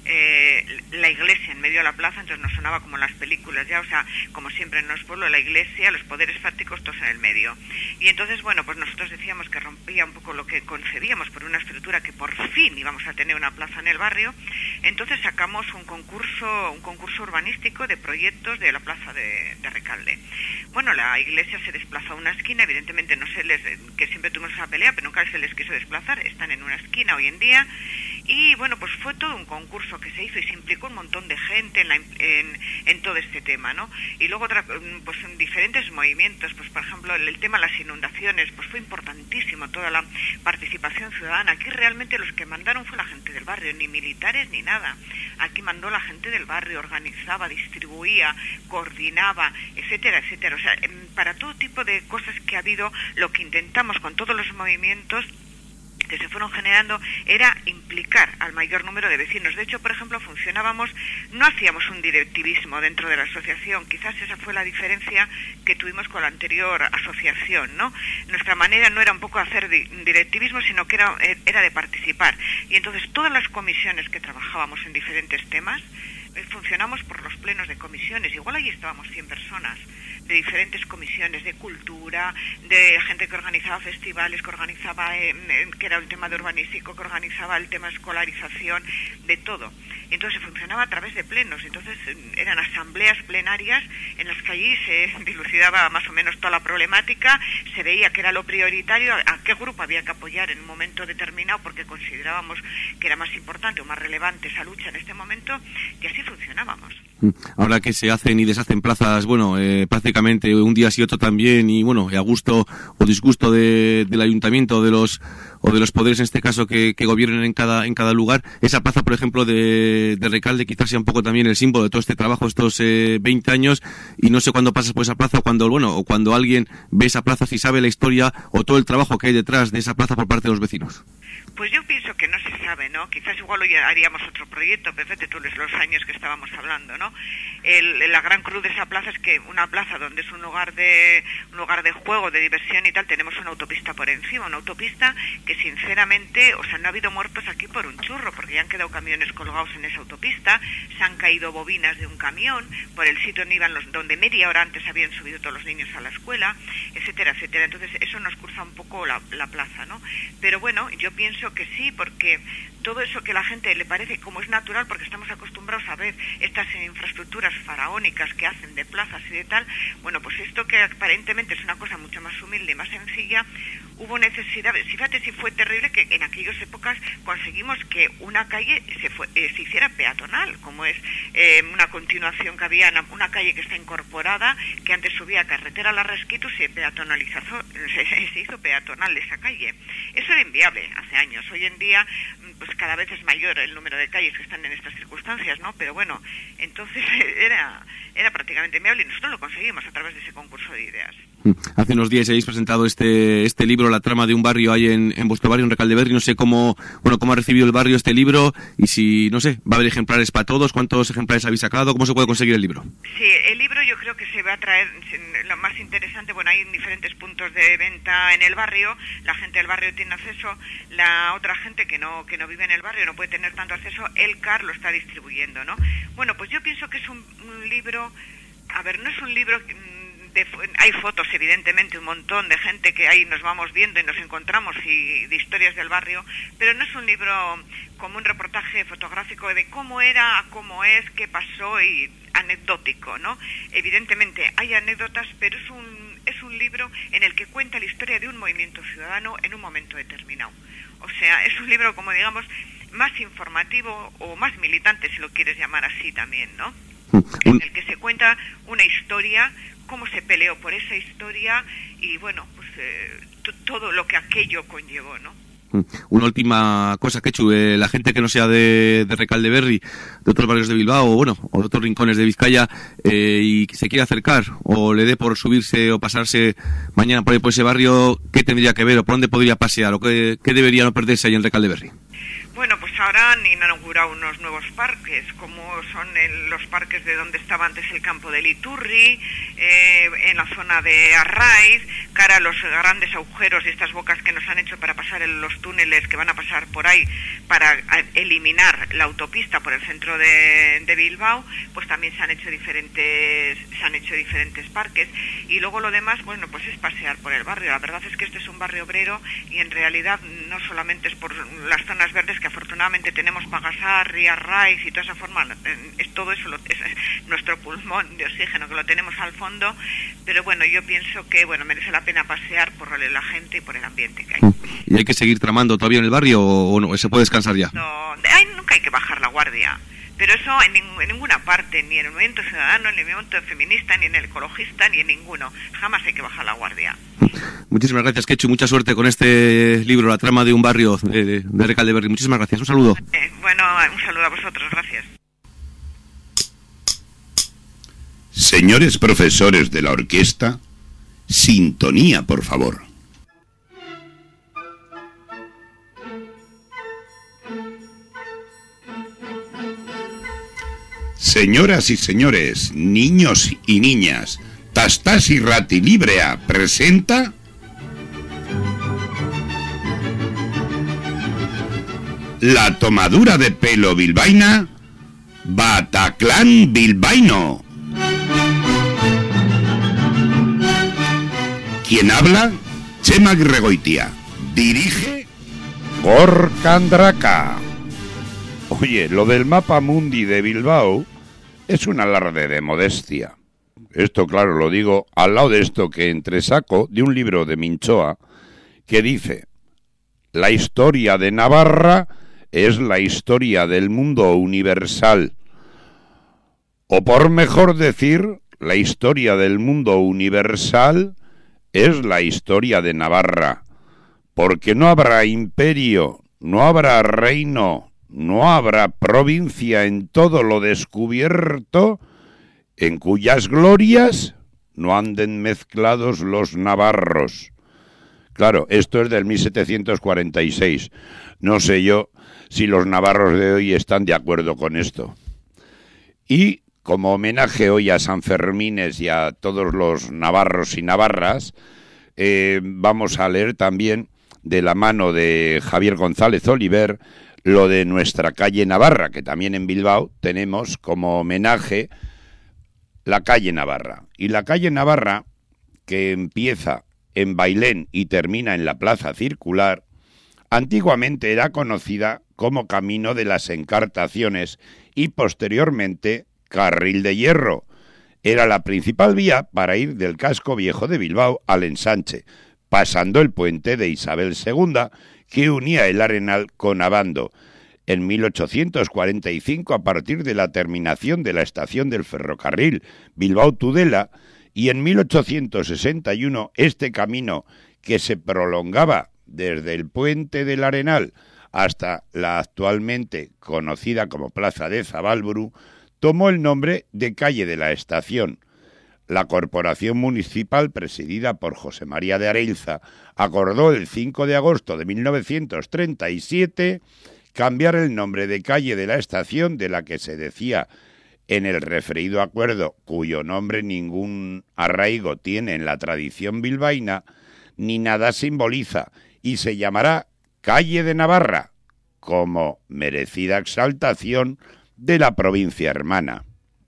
la iglesia en medio de la plaza, entonces nos sonaba como en las películas ya, o sea, como siempre en los pueblos, la iglesia, los poderes fácticos, todos en el medio. Y entonces, bueno, pues nosotros decíamos que rompía un poco lo que concebíamos por una estructura que por fin íbamos a tener una plaza en el barrio. Entonces sacamos un concurso urbanístico de proyectos de la plaza de Recalde. Bueno, la iglesia se desplazó a una esquina, evidentemente que siempre tuvimos esa pelea, pero nunca se les quiso desplazar, están en una esquina hoy en día. Y bueno, pues fue todo un concurso que se hizo y se implicó un montón de gente en todo este tema, ¿no? Y luego pues en diferentes movimientos, pues por ejemplo el tema de las inundaciones, pues fue importantísimo toda la participación ciudadana. Aquí realmente los que mandaron fue la gente del barrio, ni militares ni nada. Aquí mandó la gente del barrio, organizaba, distribuía, coordinaba, etcétera, etcétera. O sea, para todo tipo de cosas que ha habido, lo que intentamos con todos los movimientos que se fueron generando era implicar al mayor número de vecinos. De hecho, por ejemplo, no hacíamos un directivismo dentro de la asociación. Quizás esa fue la diferencia que tuvimos con la anterior asociación, ¿no? Nuestra manera no era un poco hacer directivismo, sino que era de participar. Y entonces todas las comisiones que trabajábamos en diferentes temas, funcionamos por los plenos de comisiones. Igual allí estábamos 100 personas de diferentes comisiones, de cultura, de gente que organizaba festivales, que organizaba, que era el tema de urbanístico, que organizaba el tema de escolarización, de todo. Entonces funcionaba a través de plenos. Entonces eran asambleas plenarias en las que allí se dilucidaba más o menos toda la problemática, se veía que era lo prioritario, a qué grupo había que apoyar en un momento determinado porque considerábamos que era más importante o más relevante esa lucha en este momento, y así funcionábamos. Ahora que se hacen y deshacen plazas, bueno, prácticamente un día sí otro también, y bueno, a gusto o disgusto del ayuntamiento o de los poderes en este caso que gobiernen en cada lugar, esa plaza, por ejemplo, de Recalde quizás sea un poco también el símbolo de todo este trabajo, estos 20 años, y no sé cuándo pasas por esa plaza o cuando alguien ve esa plaza, si sabe la historia o todo el trabajo que hay detrás de esa plaza por parte de los vecinos. Pues yo pienso que no se sabe, ¿no? Quizás igual hoy haríamos otro proyecto, pero fíjate tú los años que estábamos hablando, ¿no? La gran cruz de esa plaza es que una plaza donde es un lugar de juego, de diversión y tal, tenemos una autopista por encima, una autopista que sinceramente, o sea, no ha habido muertos aquí por un churro, porque ya han quedado camiones colgados en esa autopista, se han caído bobinas de un camión por el sitio donde iban donde media hora antes habían subido todos los niños a la escuela, etcétera, etcétera. Entonces eso nos cursa un poco la plaza, ¿no? Pero bueno, yo pienso que sí, porque todo eso que a la gente le parece como es natural, porque estamos acostumbrados a ver estas infraestructuras faraónicas que hacen de plazas y de tal, bueno, pues esto que aparentemente es una cosa mucho más humilde y más sencilla, hubo necesidad, fíjate si fue terrible que en aquellas épocas conseguimos que una calle se hiciera peatonal, como es una continuación que había, una calle que está incorporada, que antes subía carretera a la Resquitu, se hizo peatonal esa calle. Eso era inviable hace años. Hoy en día, pues cada vez es mayor el número de calles que están en estas circunstancias, ¿no? Pero bueno, entonces era prácticamente inviable y nosotros lo conseguimos a través de ese concurso de ideas. Hace unos días habéis presentado este libro, La trama de un barrio, ahí en vuestro barrio, en Recaldeberri. No sé cómo ha recibido el barrio este libro y si, no sé, va a haber ejemplares para todos. ¿Cuántos ejemplares habéis sacado? ¿Cómo se puede conseguir el libro? Sí, el libro yo creo que se va a traer, lo más interesante, bueno, hay diferentes puntos de venta en el barrio, la gente del barrio tiene acceso, la otra gente que no vive en el barrio no puede tener tanto acceso, el CAR lo está distribuyendo, ¿no? Bueno, pues yo pienso que es un libro, a ver, no es un libro... hay fotos, evidentemente, un montón de gente que ahí nos vamos viendo y nos encontramos y de historias del barrio, pero no es un libro como un reportaje fotográfico de cómo era, cómo es, qué pasó y anecdótico, ¿no? Evidentemente hay anécdotas, pero es un libro en el que cuenta la historia de un movimiento ciudadano en un momento determinado. O sea, es un libro, como digamos, más informativo o más militante, si lo quieres llamar así también, ¿no? En el que se cuenta una historia, cómo se peleó por esa historia y, bueno, pues todo lo que aquello conllevó, ¿no? Una última cosa, Quechu, la gente que no sea de Recaldeberri, de otros barrios de Bilbao, o de otros rincones de Vizcaya, y se quiere acercar, o le dé por subirse o pasarse mañana por ahí por ese barrio, ¿qué tendría que ver o por dónde podría pasear o qué debería no perderse ahí en Recaldeberri? Bueno, pues ahora han inaugurado unos nuevos parques, como son los parques de donde estaba antes el campo de Iturri, en la zona de Arraiz, cara a los grandes agujeros y estas bocas que nos han hecho para pasar en los túneles que van a pasar por ahí para eliminar la autopista por el centro de Bilbao, pues también se han hecho diferentes parques. Y luego lo demás, bueno, pues es pasear por el barrio. La verdad es que este es un barrio obrero y en realidad no solamente es por las zonas verdes que afortunadamente tenemos Pagasarri, Arraiz y toda esa forma, todo eso es nuestro pulmón de oxígeno que lo tenemos al fondo, pero bueno, yo pienso que bueno, merece la pena pasear por la gente y por el ambiente que hay. ¿Y hay que seguir tramando todavía en el barrio o no? ¿Se puede descansar ya? No, nunca hay que bajar la guardia. Pero eso en ninguna parte, ni en el movimiento ciudadano, ni en el movimiento feminista, ni en el ecologista, ni en ninguno. Jamás hay que bajar la guardia. Muchísimas gracias, Quechu. Mucha suerte con este libro, La trama de un barrio de Recaldeberri. Muchísimas gracias. Un saludo. Bueno, un saludo a vosotros. Gracias. Señores profesores de la orquesta, sintonía, por favor. Señoras y señores, niños y niñas, Tastas y Ratilibrea presenta la tomadura de pelo bilbaína, Bataclan bilbaíno. ¿Quién habla? Chema Gregoitia. Dirige Gorka Andraka. Oye, lo del mapa mundi de Bilbao es un alarde de modestia. Esto, claro, lo digo al lado de esto que entresaco de un libro de Minchoa que dice: la historia de Navarra es la historia del mundo universal. O por mejor decir, la historia del mundo universal es la historia de Navarra. Porque no habrá imperio, no habrá reino, no habrá provincia en todo lo descubierto en cuyas glorias no anden mezclados los navarros. Claro, esto es del 1746. No sé yo si los navarros de hoy están de acuerdo con esto. Y como homenaje hoy a San Fermines y a todos los navarros y navarras, vamos a leer también de la mano de Javier González Oliver lo de nuestra calle Navarra, que también en Bilbao tenemos como homenaje la calle Navarra. Y la calle Navarra, que empieza en Bailén y termina en la Plaza Circular, antiguamente era conocida como Camino de las Encartaciones y posteriormente Carril de Hierro. Era la principal vía para ir del casco viejo de Bilbao al ensanche, pasando el puente de Isabel II, que unía el Arenal con Abando. En 1845, a partir de la terminación de la estación del ferrocarril Bilbao-Tudela, y en 1861 este camino, que se prolongaba desde el puente del Arenal hasta la actualmente conocida como Plaza de Zabalburu, tomó el nombre de Calle de la Estación. La corporación municipal, presidida por José María de Areilza, acordó el 5 de agosto de 1937 cambiar el nombre de Calle de la Estación, de la que se decía en el referido acuerdo, cuyo nombre ningún arraigo tiene en la tradición bilbaína, ni nada simboliza, y se llamará Calle de Navarra, como merecida exaltación de la provincia hermana.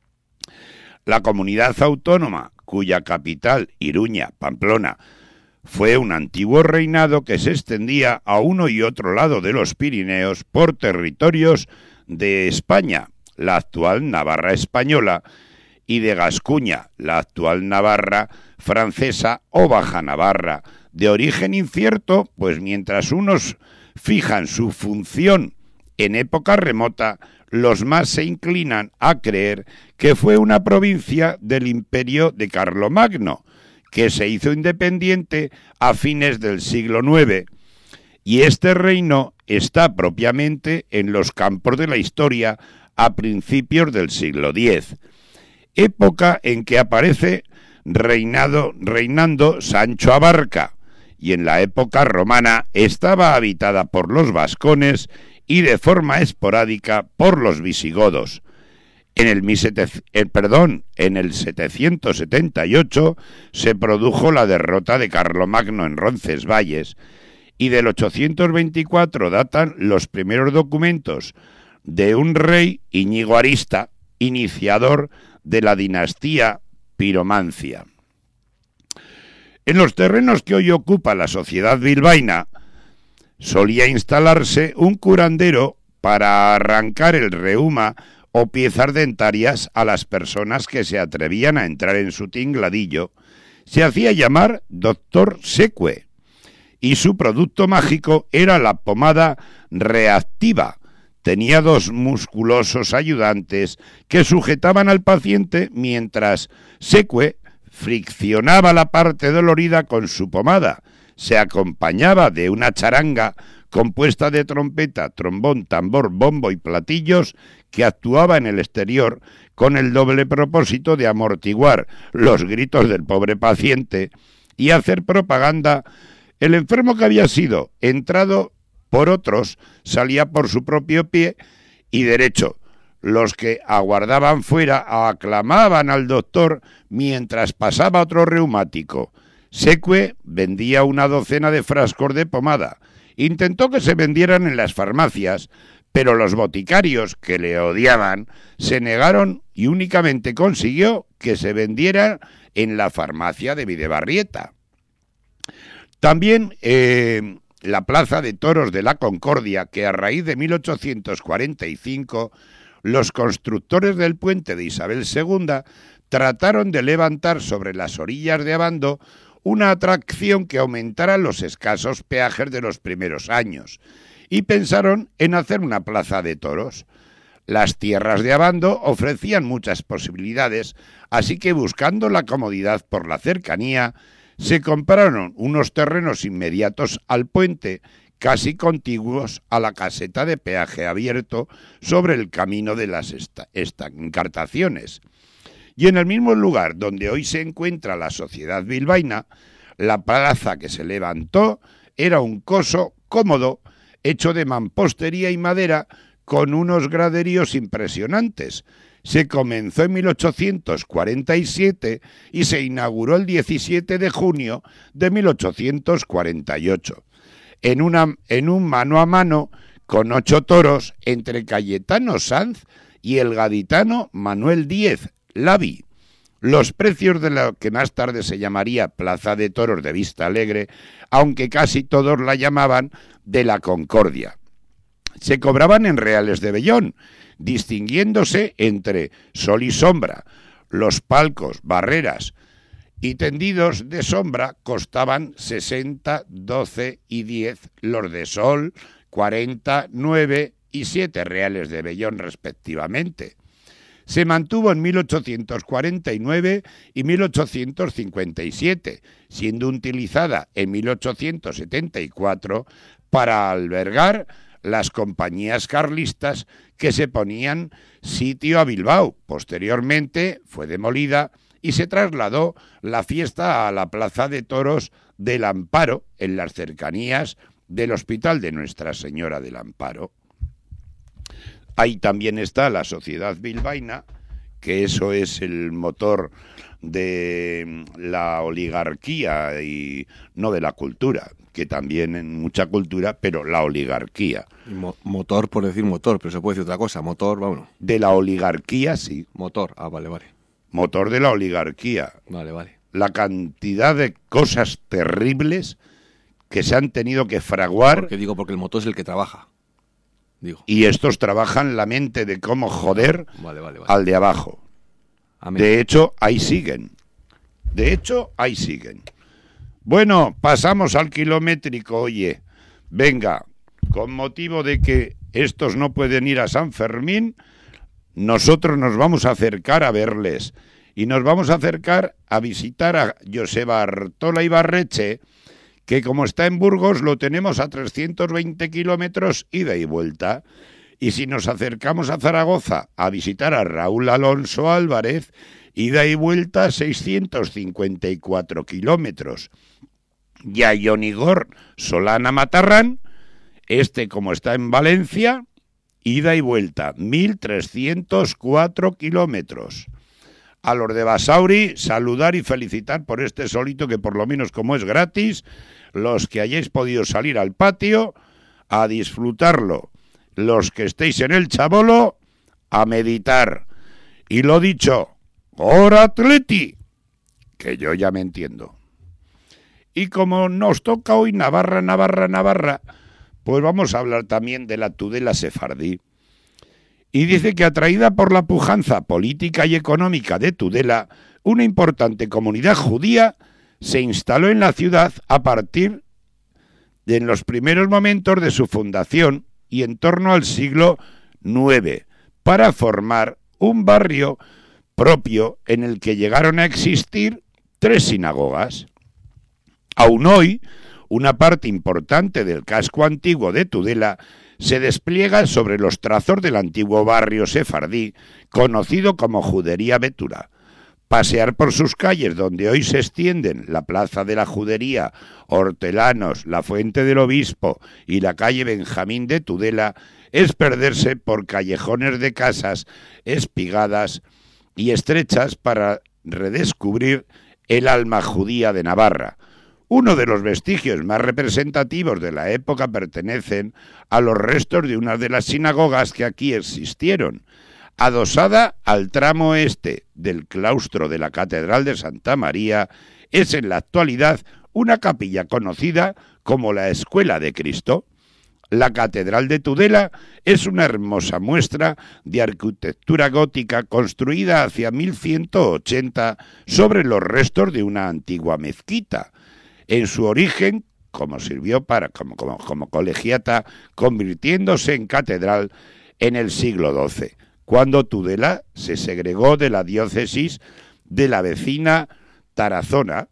La comunidad autónoma, cuya capital, Iruña, Pamplona, fue un antiguo reinado que se extendía a uno y otro lado de los Pirineos por territorios de España, la actual Navarra española, y de Gascuña, la actual Navarra francesa o Baja Navarra, de origen incierto, pues mientras unos fijan su función en época remota, los más se inclinan a creer que fue una provincia del imperio de Carlomagno, que se hizo independiente a fines del siglo IX, y este reino está propiamente en los campos de la historia a principios del siglo X, época en que aparece reinando Sancho Abarca, y en la época romana estaba habitada por los vascones y de forma esporádica por los visigodos. En el 778 se produjo la derrota de Carlomagno en Roncesvalles, y del 824 datan los primeros documentos de un rey, Íñigo Arista, iniciador de la dinastía Piromancia. En los terrenos que hoy ocupa la sociedad bilbaína solía instalarse un curandero para arrancar el reuma o piezas dentarias a las personas que se atrevían a entrar en su tingladillo. Se hacía llamar Doctor Secue, y su producto mágico era la pomada reactiva. Tenía dos musculosos ayudantes que sujetaban al paciente mientras Secue friccionaba la parte dolorida con su pomada. Se acompañaba de una charanga compuesta de trompeta, trombón, tambor, bombo y platillos, que actuaba en el exterior con el doble propósito de amortiguar los gritos del pobre paciente y hacer propaganda. El enfermo, que había sido entrado por otros, salía por su propio pie y derecho. Los que aguardaban fuera aclamaban al doctor mientras pasaba otro reumático. Secue vendía una docena de frascos de pomada. Intentó que se vendieran en las farmacias, pero los boticarios, que le odiaban, se negaron y únicamente consiguió que se vendiera en la farmacia de Videbarrieta. También la Plaza de Toros de la Concordia, que a raíz de 1845 los constructores del puente de Isabel II trataron de levantar sobre las orillas de Abando una atracción que aumentara los escasos peajes de los primeros años, y pensaron en hacer una plaza de toros. Las tierras de Abando ofrecían muchas posibilidades, así que, buscando la comodidad por la cercanía, se compraron unos terrenos inmediatos al puente, casi contiguos a la caseta de peaje abierto sobre el camino de las encartaciones. Y en el mismo lugar donde hoy se encuentra la sociedad bilbaína, La plaza que se levantó era un coso cómodo, hecho de mampostería y madera, con unos graderíos impresionantes. Se comenzó en 1847 y se inauguró el 17 de junio de 1848. En un mano a mano con 8 toros entre Cayetano Sanz y el gaditano Manuel Díez Lavi. Los precios de lo que más tarde se llamaría Plaza de Toros de Vista Alegre, aunque casi todos la llamaban de la Concordia. Se cobraban en reales de vellón, distinguiéndose entre sol y sombra. Los palcos, barreras y tendidos de sombra costaban 60, 12 y 10, los de sol 40, 9 y 7 reales de vellón respectivamente. Se mantuvo en 1849 y 1857, siendo utilizada en 1874 para albergar las compañías carlistas que se ponían sitio a Bilbao. Posteriormente fue demolida y se trasladó la fiesta a la Plaza de Toros del Amparo, en las cercanías del Hospital de Nuestra Señora del Amparo. Ahí también está la Sociedad Bilbaína, que eso es el motor de la oligarquía y no de la cultura, que también en mucha cultura, pero la oligarquía. Motor por decir motor, pero se puede decir otra cosa, motor, vámonos. De la oligarquía, sí. Motor, vale. Motor de la oligarquía. Vale. La cantidad de cosas terribles que se han tenido que fraguar. Porque el motor es el que trabaja. Y estos trabajan la mente de cómo joder al de abajo. Amén. De hecho, ahí siguen. Bueno, pasamos al kilométrico, oye. Venga, con motivo de que estos no pueden ir a San Fermín, nosotros nos vamos a acercar a verles. Y nos vamos a acercar a visitar a Joseba Artola Ibarreche, que como está en Burgos lo tenemos a 320 kilómetros ida y vuelta. Y si nos acercamos a Zaragoza a visitar a Raúl Alonso Álvarez, ida y vuelta 654 kilómetros. Y a Jonigor Solana Matarrán, como está en Valencia, ida y vuelta 1.304 kilómetros. A los de Basauri, saludar y felicitar por este solito que por lo menos como es gratis, los que hayáis podido salir al patio a disfrutarlo, los que estéis en el Chabolo a meditar. Y lo dicho, ¡ora Atleti! Que yo ya me entiendo. Y como nos toca hoy Navarra, pues vamos a hablar también de la Tudela sefardí. Y dice que atraída por la pujanza política y económica de Tudela, una importante comunidad judía se instaló en la ciudad a partir de en los primeros momentos de su fundación y en torno al siglo IX, para formar un barrio propio en el que llegaron a existir 3 sinagogas. Aún hoy, una parte importante del casco antiguo de Tudela se despliega sobre los trazos del antiguo barrio sefardí, conocido como Judería Betura. Pasear por sus calles, donde hoy se extienden la Plaza de la Judería, Hortelanos, la Fuente del Obispo y la calle Benjamín de Tudela, es perderse por callejones de casas espigadas y estrechas para redescubrir el alma judía de Navarra. Uno de los vestigios más representativos de la época pertenecen a los restos de una de las sinagogas que aquí existieron, adosada al tramo este del claustro de la Catedral de Santa María. Es en la actualidad una capilla conocida como la Escuela de Cristo. La Catedral de Tudela es una hermosa muestra de arquitectura gótica construida hacia 1180 sobre los restos de una antigua mezquita. En su origen, como sirvió como colegiata, convirtiéndose en catedral en el siglo XII, cuando Tudela se segregó de la diócesis de la vecina Tarazona.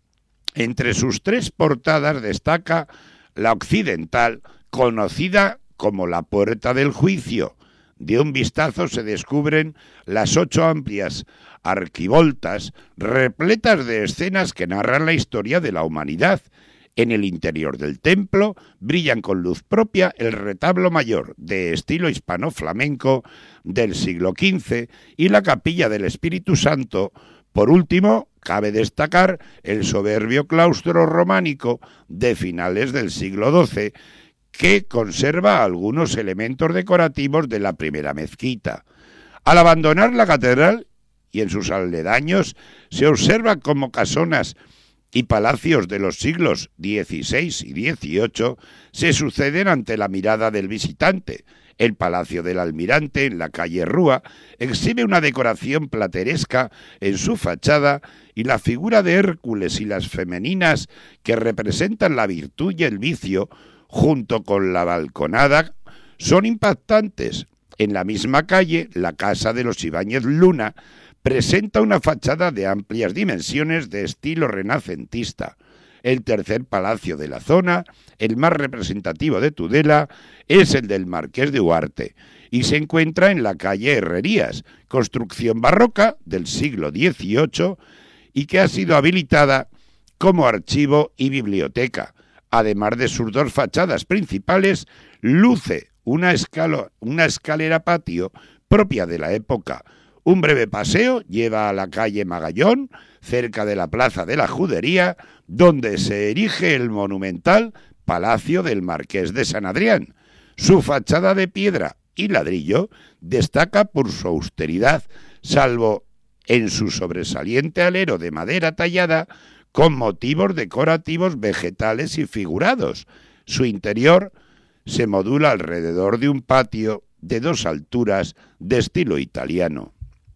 Entre sus 3 portadas destaca la occidental, conocida como la Puerta del Juicio, De un vistazo se descubren las 8 amplias arquivoltas repletas de escenas que narran la historia de la humanidad. En el interior del templo brillan con luz propia el retablo mayor de estilo hispano-flamenco del siglo XV y la capilla del Espíritu Santo. Por último, cabe destacar el soberbio claustro románico de finales del siglo XII, que conserva algunos elementos decorativos de la primera mezquita. Al abandonar la catedral y en sus aledaños se observa cómo casonas y palacios de los siglos XVI y XVIII se suceden ante la mirada del visitante. El Palacio del Almirante, en la calle Rúa, exhibe una decoración plateresca en su fachada y la figura de Hércules y las femeninas que representan la virtud y el vicio, junto con la balconada, son impactantes. En la misma calle, la casa de los Ibáñez Luna presenta una fachada de amplias dimensiones de estilo renacentista. El tercer palacio de la zona, el más representativo de Tudela, es el del Marqués de Huarte y se encuentra en la calle Herrerías, construcción barroca del siglo XVIII y que ha sido habilitada como archivo y biblioteca. Además de sus 2 fachadas principales, luce una escalera patio propia de la época. Un breve paseo lleva a la calle Magallón, cerca de la Plaza de la Judería, donde se erige el monumental Palacio del Marqués de San Adrián. Su fachada de piedra y ladrillo destaca por su austeridad, salvo en su sobresaliente alero de madera tallada con motivos decorativos vegetales y figurados. Su interior se modula alrededor de un patio de 2 alturas de estilo italiano.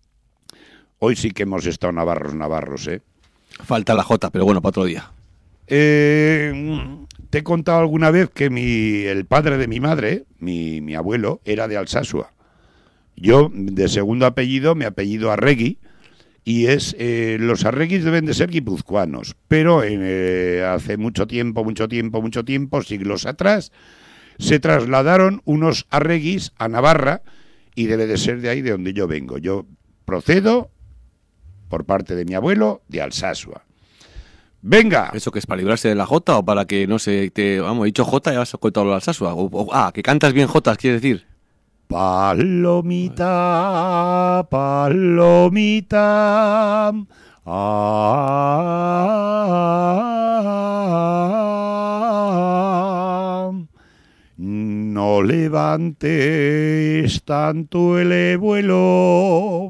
Hoy sí que hemos estado navarros, ¿eh? Falta la Jota, pero bueno, para otro día. Te he contado alguna vez que el padre de mi madre, mi abuelo, era de Alsasua. Yo, de segundo apellido, me apellido Arregui, y los Arreguis deben de ser guipuzcoanos, pero hace mucho tiempo, siglos atrás, se trasladaron unos Arreguis a Navarra, y debe de ser de ahí de donde yo vengo. Yo procedo, por parte de mi abuelo, de Alsasua. ¡Venga! ¿Eso que es para librarse de la Jota o para que no se te... Vamos, he dicho Jota y has contado lo de Alsasua? Que cantas bien Jotas, ¿quieres decir? Palomita, palomita, no levantes tanto el vuelo,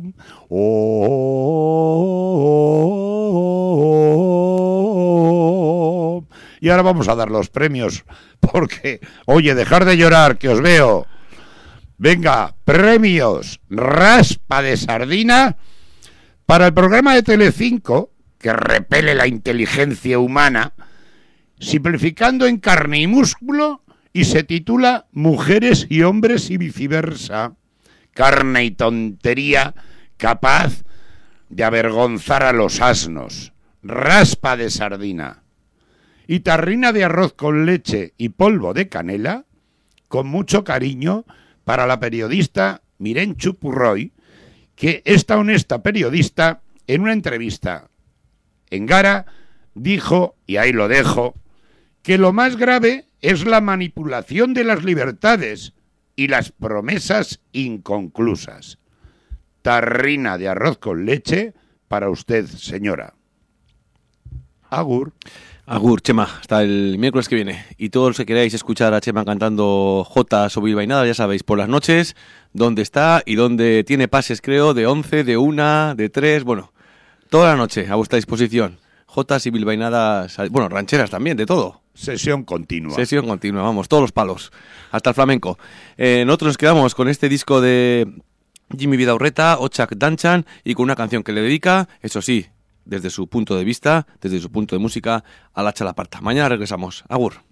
Y ahora vamos a dar los premios, porque, oye, dejar de llorar, que os veo. Venga, premios, raspa de sardina para el programa de Telecinco, que repele la inteligencia humana, simplificando en carne y músculo, y se titula Mujeres y hombres y viceversa. Carne y tontería capaz de avergonzar a los asnos. Raspa de sardina. Y tarrina de arroz con leche y polvo de canela, con mucho cariño, para la periodista Mirenchu Purroy, que esta honesta periodista, en una entrevista en Gara, dijo, y ahí lo dejo, que lo más grave es la manipulación de las libertades y las promesas inconclusas. Tarrina de arroz con leche para usted, señora. Agur. Agur, Chema, hasta el miércoles que viene. Y todos los que queráis escuchar a Chema cantando jotas o bilbainadas, ya sabéis, por las noches, dónde está y dónde tiene pases, creo, de 11, de 1, de 3, bueno, toda la noche a vuestra disposición. Jotas y bilbainadas, bueno, rancheras también, de todo. Sesión continua. Sesión continua, vamos, todos los palos, hasta el flamenco. Nosotros nos quedamos con este disco de Jimmy Vidaurreta, Ochak Danchan, y con una canción que le dedica, eso sí, desde su punto de vista, desde su punto de música, a la Chalaparta. Mañana regresamos. Agur.